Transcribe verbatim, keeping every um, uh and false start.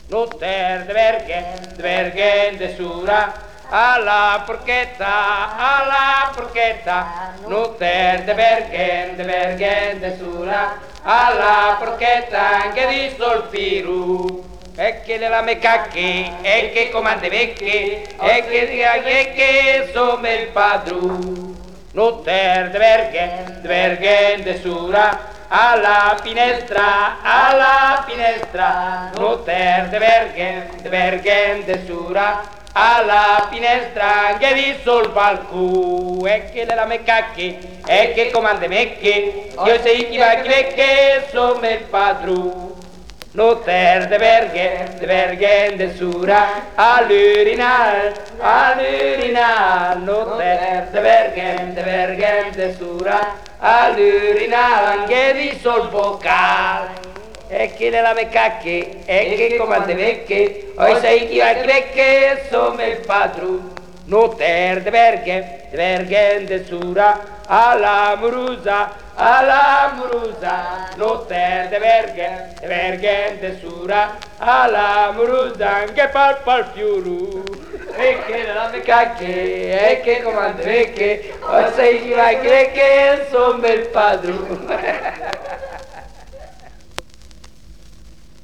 notter de verghe, de verghe de sura, alla porchetta, alla porchetta, notter de verghe, de verghe de sura, alla porchetta anche di solfiru. E che la me cacche, e che comande vecchie, e che dica che sono il padru. Notter de verghe, de verghe de sura, alla finestra, alla finestra, notter de verghe, de verghe de sura, alla finestra anche di sul balcù. E che la me cacche, e che comande vecchie, io sei chi va chi vecchie, sono il padru. Notter de verghe, de verghe de sura, all'urinal, all'urinal, notter de verghe, de verghe de sura, all'urinal, anche di sol vocal. E che le lame cacche, e che comande vecche, oi sei chi va chi vecche, sono il padru. Notter de verghe, de verghe de sura, alla murusa, alla murusa, notter de verghe, de verghe de sura, alla murusa, anche palpa al fiuru. E che la me cacche, e che comande vecche, o sei chi va chi vecche, sono il padru.